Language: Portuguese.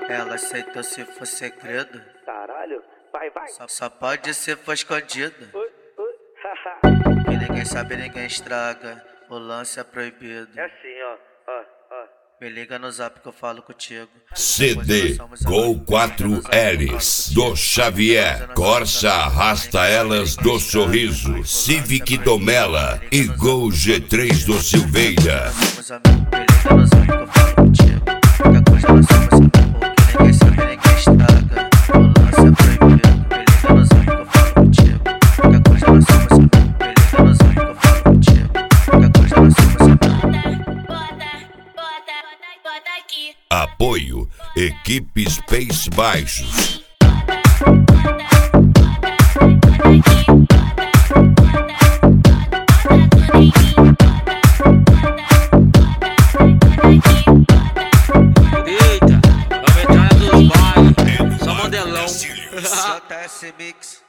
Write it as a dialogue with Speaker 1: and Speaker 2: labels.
Speaker 1: Ela aceitou se for segredo.
Speaker 2: Caralho, vai.
Speaker 1: Só pode se for escondido.
Speaker 2: Haha.
Speaker 1: Que ninguém sabe, ninguém estraga. O lance é proibido.
Speaker 2: É assim, ó.
Speaker 1: Me liga no zap que eu falo contigo.
Speaker 3: CD Gol 4Ls do Xavier, Corsa Arrasta Elas do Sorriso, Civic Domela e Gol G3 do Silveira.
Speaker 1: Somos amigos, me liga no zap que eu falo contigo. Qualquer coisa nós somos amigos, que ninguém sabe, ninguém estraga. O lance é proibido. Me liga no zap que eu falo contigo. Qualquer coisa nós somos amigos, me liga no zap que eu falo contigo. Qualquer coisa nós somos amigos.
Speaker 3: Apoio Equipe Space Baixos.
Speaker 4: Eita, a metralha dos bailes, só modelão.
Speaker 1: JS Mix.